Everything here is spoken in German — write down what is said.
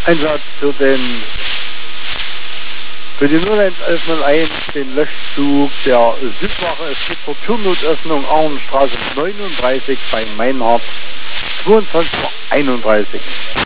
Einsatz für die 01101, den Löschzug der Südwache. Es geht zur Türnotöffnung Auenstraße 39 bei Meinhardt, 22:31 Uhr.